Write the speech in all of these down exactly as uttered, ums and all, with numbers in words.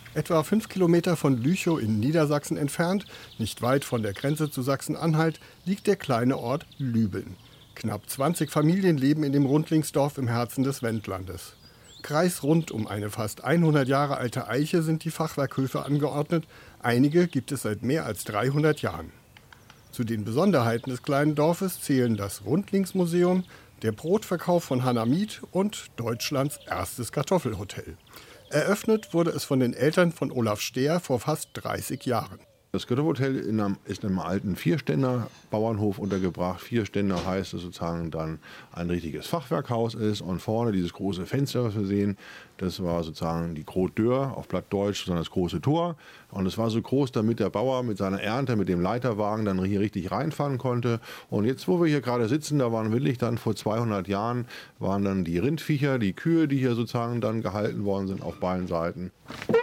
Etwa fünf Kilometer von Lüchow in Niedersachsen entfernt, nicht weit von der Grenze zu Sachsen-Anhalt, liegt der kleine Ort Lübeln. Knapp zwanzig Familien leben in dem Rundlingsdorf im Herzen des Wendlandes. Kreisrund um eine fast hundert Jahre alte Eiche sind die Fachwerkhöfe angeordnet. Einige gibt es seit mehr als dreihundert Jahren. Zu den Besonderheiten des kleinen Dorfes zählen das Rundlingsmuseum, der Brotverkauf von Hannamith und Deutschlands erstes Kartoffelhotel. Eröffnet wurde es von den Eltern von Olaf Stehr vor fast dreißig Jahren. Das Kartoffelhotel in einem, ist in einem alten Vierständer-Bauernhof untergebracht. Vierständer heißt, dass sozusagen dann ein richtiges Fachwerkhaus ist. Und vorne dieses große Fenster, was wir sehen, das war sozusagen die Grote Deur, auf Plattdeutsch, sondern das große Tor. Und es war so groß, damit der Bauer mit seiner Ernte, mit dem Leiterwagen dann hier richtig reinfahren konnte. Und jetzt, wo wir hier gerade sitzen, da waren wirklich dann vor zweihundert Jahren, waren dann die Rindviecher, die Kühe, die hier sozusagen dann gehalten worden sind auf beiden Seiten.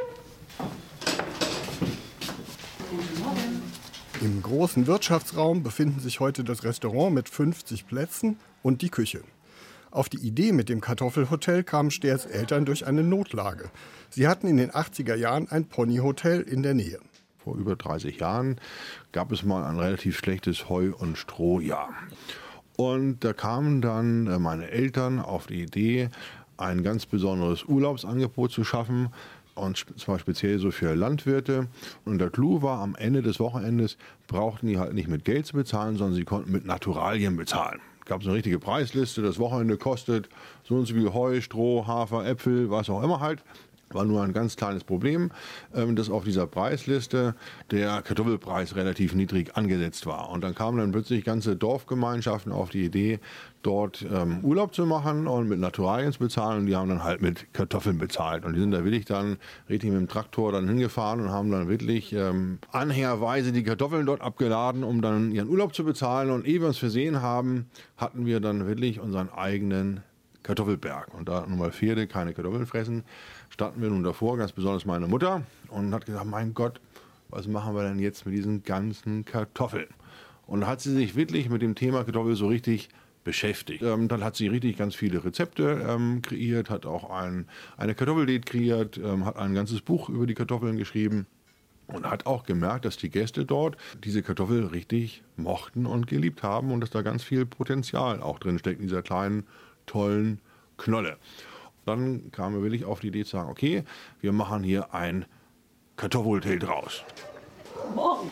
Im großen Wirtschaftsraum befinden sich heute das Restaurant mit fünfzig Plätzen und die Küche. Auf die Idee mit dem Kartoffelhotel kamen Stehrs Eltern durch eine Notlage. Sie hatten in den achtziger Jahren ein Ponyhotel in der Nähe. Vor über dreißig Jahren gab es mal ein relativ schlechtes Heu- und Strohjahr. Und da kamen dann meine Eltern auf die Idee, ein ganz besonderes Urlaubsangebot zu schaffen. Und zwar speziell so für Landwirte. Und der Clou war, am Ende des Wochenendes brauchten die halt nicht mit Geld zu bezahlen, sondern sie konnten mit Naturalien bezahlen. Es gab so eine richtige Preisliste, das Wochenende kostet so und so viel Heu, Stroh, Hafer, Äpfel, was auch immer halt. War nur ein ganz kleines Problem, dass auf dieser Preisliste der Kartoffelpreis relativ niedrig angesetzt war. Und dann kamen dann plötzlich ganze Dorfgemeinschaften auf die Idee, dort ähm, Urlaub zu machen und mit Naturalien zu bezahlen. Und die haben dann halt mit Kartoffeln bezahlt. Und die sind da wirklich dann richtig mit dem Traktor dann hingefahren und haben dann wirklich ähm, anhängerweise die Kartoffeln dort abgeladen, um dann ihren Urlaub zu bezahlen. Und ehe wir uns versehen haben, hatten wir dann wirklich unseren eigenen Kartoffelberg. Und da nun mal Pferde keine Kartoffeln fressen, standen wir nun davor, ganz besonders meine Mutter, und hat gesagt, mein Gott, was machen wir denn jetzt mit diesen ganzen Kartoffeln? Und da hat sie sich wirklich mit dem Thema Kartoffel so richtig beschäftigt. Ähm, dann hat sie richtig ganz viele Rezepte ähm, kreiert, hat auch ein, eine Kartoffeldiät kreiert, ähm, hat ein ganzes Buch über die Kartoffeln geschrieben und hat auch gemerkt, dass die Gäste dort diese Kartoffel richtig mochten und geliebt haben und dass da ganz viel Potenzial auch drin steckt in dieser kleinen, tollen Knolle. Dann kamen wir wirklich auf die Idee zu sagen, okay, wir machen hier ein Kartoffelhotel draus. Morgen.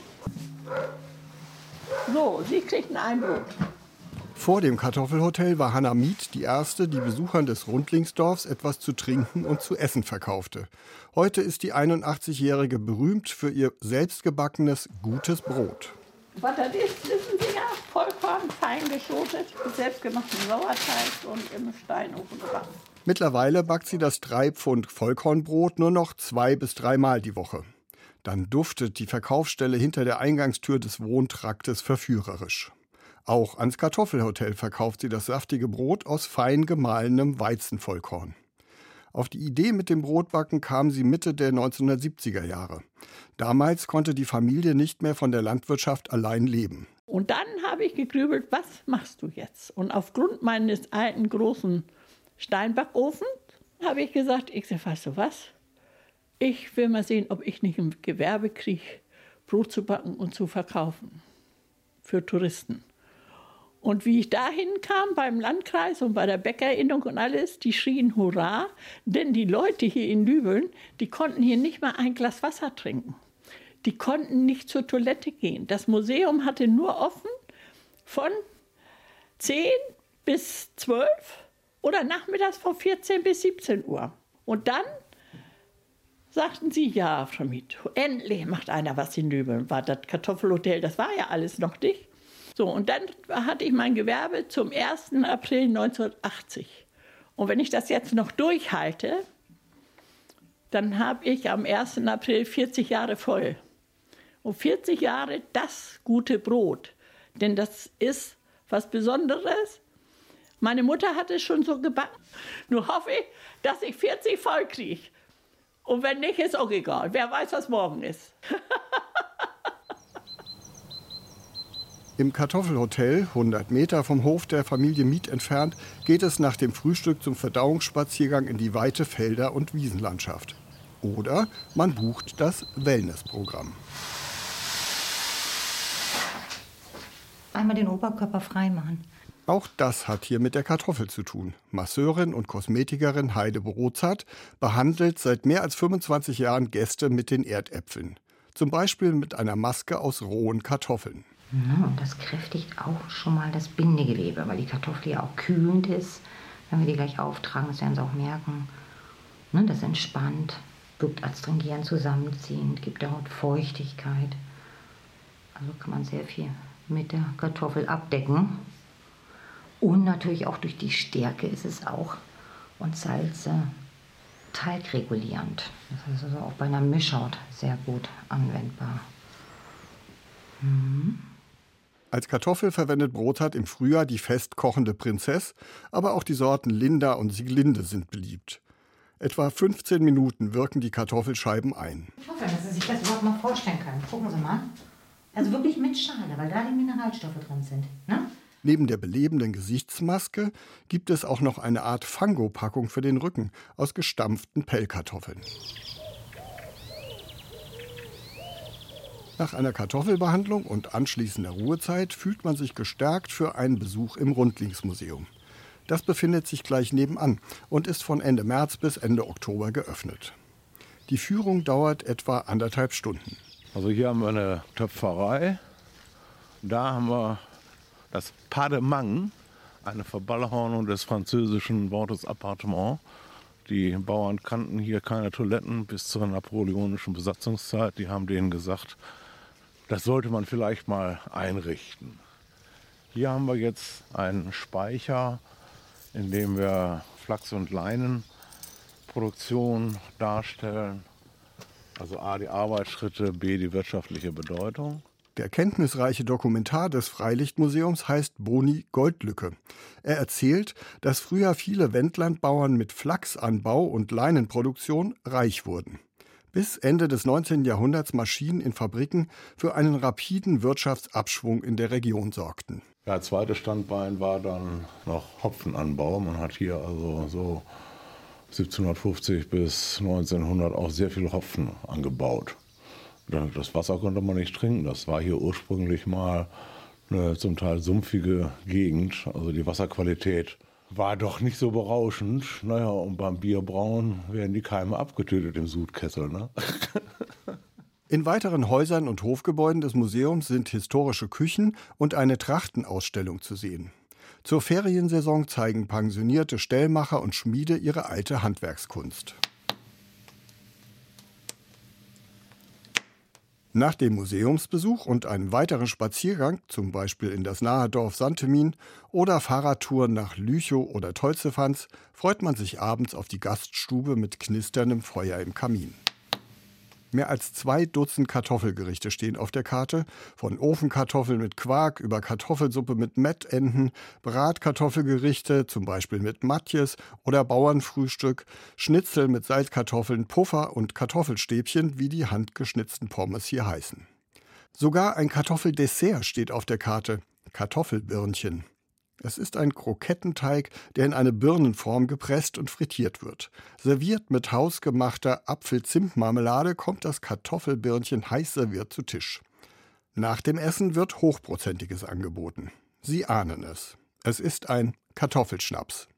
So, Sie kriegen ein Brot. Vor dem Kartoffelhotel war Hannamith die erste, die Besuchern des Rundlingsdorfs etwas zu trinken und zu essen verkaufte. Heute ist die einundachtzigjährige berühmt für ihr selbstgebackenes, gutes Brot. Was das ist, wissen Sie ja, Vollkorn, fein geschotet, selbstgemachten Sauerteig und im Steinofen gebacken. Mittlerweile backt sie das drei Pfund Vollkornbrot nur noch zwei- bis dreimal die Woche. Dann duftet die Verkaufsstelle hinter der Eingangstür des Wohntraktes verführerisch. Auch ans Kartoffelhotel verkauft sie das saftige Brot aus fein gemahlenem Weizenvollkorn. Auf die Idee mit dem Brotbacken kam sie Mitte der neunzehnhundertsiebziger Jahre. Damals konnte die Familie nicht mehr von der Landwirtschaft allein leben. Und dann habe ich gegrübelt, was machst du jetzt? Und aufgrund meines alten großen Steinbackofens habe ich gesagt, ich sage, weißt du was? Ich will mal sehen, ob ich nicht ein Gewerbe kriege, Brot zu backen und zu verkaufen für Touristen. Und wie ich dahin kam beim Landkreis und bei der Bäckerinnung und alles, die schrien Hurra, denn die Leute hier in Lübeln, die konnten hier nicht mal ein Glas Wasser trinken. Die konnten nicht zur Toilette gehen. Das Museum hatte nur offen von zehn bis zwölf oder nachmittags von vierzehn bis siebzehn Uhr. Und dann sagten sie, ja, Frau Mieth, endlich macht einer was in Lübeln. War das Kartoffelhotel, das war ja alles noch dicht. So, und dann hatte ich mein Gewerbe zum ersten April neunzehnhundertachtzig. Und wenn ich das jetzt noch durchhalte, dann habe ich am ersten April vierzig Jahre voll. Und vierzig Jahre das gute Brot. Denn das ist was Besonderes. Meine Mutter hat es schon so gebacken. Nur hoffe ich, dass ich vierzig voll kriege. Und wenn nicht, ist auch egal. Wer weiß, was morgen ist. Im Kartoffelhotel, hundert Meter vom Hof der Familie Mieth entfernt, geht es nach dem Frühstück zum Verdauungsspaziergang in die weite Felder- und Wiesenlandschaft. Oder man bucht das Wellnessprogramm. Einmal den Oberkörper frei machen. Auch das hat hier mit der Kartoffel zu tun. Masseurin und Kosmetikerin Heide Brozart behandelt seit mehr als fünfundzwanzig Jahren Gäste mit den Erdäpfeln. Zum Beispiel mit einer Maske aus rohen Kartoffeln. Ja, und das kräftigt auch schon mal das Bindegewebe, weil die Kartoffel ja auch kühlend ist. Wenn wir die gleich auftragen, das werden Sie auch merken. Ne, das entspannt, wirkt astringierend, zusammenziehend, gibt der Haut Feuchtigkeit. Also kann man sehr viel mit der Kartoffel abdecken. Und natürlich auch durch die Stärke ist es auch und Salze teigregulierend. Das ist also auch bei einer Mischhaut sehr gut anwendbar. Mhm. Als Kartoffel verwendet Brozart im Frühjahr die fest kochende Prinzess, aber auch die Sorten Linda und Sieglinde sind beliebt. Etwa fünfzehn Minuten wirken die Kartoffelscheiben ein. Ich hoffe, dass Sie sich das überhaupt mal vorstellen können. Gucken Sie mal. Also wirklich mit Schale, weil da die Mineralstoffe drin sind. Ne? Neben der belebenden Gesichtsmaske gibt es auch noch eine Art Fango-Packung für den Rücken aus gestampften Pellkartoffeln. Nach einer Kartoffelbehandlung und anschließender Ruhezeit fühlt man sich gestärkt für einen Besuch im Rundlingsmuseum. Das befindet sich gleich nebenan und ist von Ende März bis Ende Oktober geöffnet. Die Führung dauert etwa anderthalb Stunden. Also hier haben wir eine Töpferei. Da haben wir das Pas de Mang, eine Verballhornung des französischen Wortes Appartement. Die Bauern kannten hier keine Toiletten bis zur napoleonischen Besatzungszeit. Die haben denen gesagt, das sollte man vielleicht mal einrichten. Hier haben wir jetzt einen Speicher, in dem wir Flachs- und Leinenproduktion darstellen. Also A, die Arbeitsschritte, B, die wirtschaftliche Bedeutung. Der kenntnisreiche Dokumentar des Freilichtmuseums heißt Boni Goldlücke. Er erzählt, dass früher viele Wendlandbauern mit Flachsanbau und Leinenproduktion reich wurden. Bis Ende des neunzehnten Jahrhunderts Maschinen in Fabriken für einen rapiden Wirtschaftsabschwung in der Region sorgten. Ja, zweites Standbein war dann noch Hopfenanbau. Man hat hier also so siebzehnhundertfünfzig bis neunzehnhundert auch sehr viel Hopfen angebaut. Das Wasser konnte man nicht trinken. Das war hier ursprünglich mal eine zum Teil sumpfige Gegend. Also die Wasserqualität war doch nicht so berauschend. Naja, und beim Bierbrauen werden die Keime abgetötet im Sudkessel, ne? In weiteren Häusern und Hofgebäuden des Museums sind historische Küchen und eine Trachtenausstellung zu sehen. Zur Feriensaison zeigen pensionierte Stellmacher und Schmiede ihre alte Handwerkskunst. Nach dem Museumsbesuch und einem weiteren Spaziergang, zum Beispiel in das nahe Dorf Santemin oder Fahrradtouren nach Lüchow oder Tolzefans, freut man sich abends auf die Gaststube mit knisterndem Feuer im Kamin. Mehr als zwei Dutzend Kartoffelgerichte stehen auf der Karte, von Ofenkartoffeln mit Quark über Kartoffelsuppe mit Mettenten, Bratkartoffelgerichte, zum Beispiel mit Matjes oder Bauernfrühstück, Schnitzel mit Salzkartoffeln, Puffer und Kartoffelstäbchen, wie die handgeschnitzten Pommes hier heißen. Sogar ein Kartoffeldessert steht auf der Karte, Kartoffelbirnchen. Es ist ein Krokettenteig, der in eine Birnenform gepresst und frittiert wird. Serviert mit hausgemachter Apfel-Zimt-Marmelade kommt das Kartoffelbirnchen heiß serviert zu Tisch. Nach dem Essen wird Hochprozentiges angeboten. Sie ahnen es. Es ist ein Kartoffelschnaps.